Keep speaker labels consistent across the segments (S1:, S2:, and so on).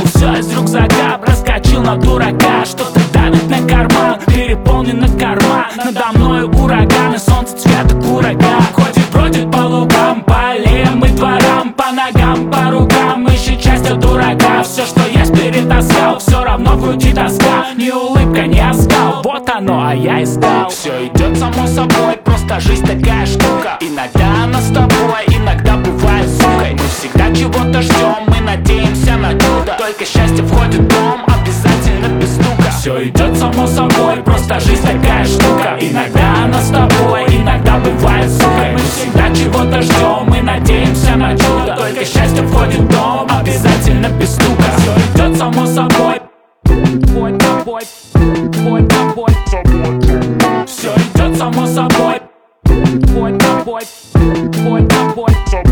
S1: все из рюкзака, проскочил на дурака. Что-то давит на карман, переполнен на карман. Надо мною ураган и солнце цвета курага. Ходит, бродит по лугам, по аллеям и дворам, по ногам, по рукам, ищет счастье дурага. Все, что есть, перетаскал, все равно в груди тоска. Ни улыбка, ни оскал, вот оно, а я искал. Все идет само собой, просто жизнь такая штука. Иногда она с тобой, иногда бывает сукой. Мы всегда чего-то ждем, мы надеемся на чудо. Только счастье входит в дом, обязательно без стука. Все идет само собой, просто жизнь такая штука. Иногда она с тобой, иногда бывает сукой. Мы всегда чего-то ждем, мы надеемся на чудо. Только счастье входит в дом, обязательно без стука. Все идет само собой, твой тобой, твой тобой. Все идет само собой, твой тобой, твой тобой.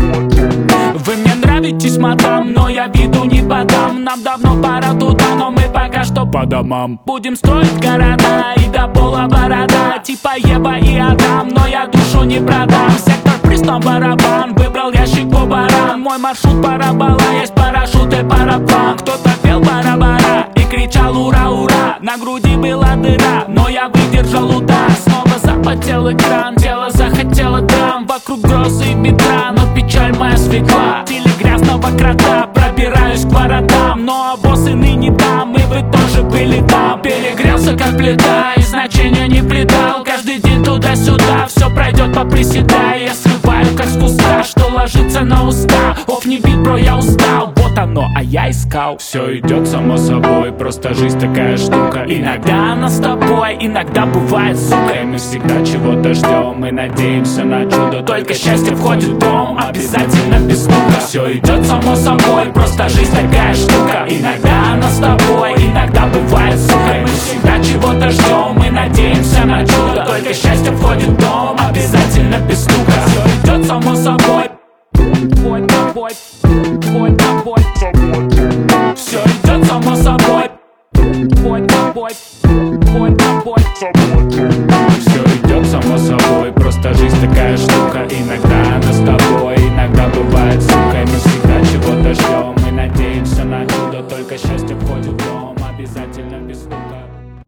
S1: Вы мне нравитесь, мадам, но я виду не подам. Нам давно пора туда, но мы пока что по домам. Будем строить города и до пола борода, типа Ева и Адам, но я душу не продам. Сектор пристом барабан, выбрал ящик по баран. Мой маршрут парабола, есть парашют и параплан. Кто-то пел барабара и кричал ура, ура. На груди была дыра, но я выдержал удар. Снова запотел экран, тело захотело драм. Вокруг грозы и ветра, но печаль моя светла. В стиле грязного крота пробираюсь к воротам, но боссы ныне там, и вы тоже были там. Перегрелся как плита и значения не придал. Каждый день туда-сюда, все пройдет поприседая. Я срываю как с куста, что ложится на уста. Оф, не бит, бро, я устал, вот оно, а я искал. Все идет само собой, просто жизнь такая штука. Иногда она с тобой, иногда бывает сукой. Мы всегда чего-то ждем, мы надеемся на чудо. Только счастье входит в дом, обязательно без стука. Все идет само собой, просто жизнь такая штука. Иногда она с тобой, иногда бывает сукой. Мы всегда чего-то ждем, мы надеемся на чудо. Только счастье входит в дом, обязательно без стука. Все идет само собой, твой тобой, твой тобой. Все идет само собой, твой тобой, твой тобой.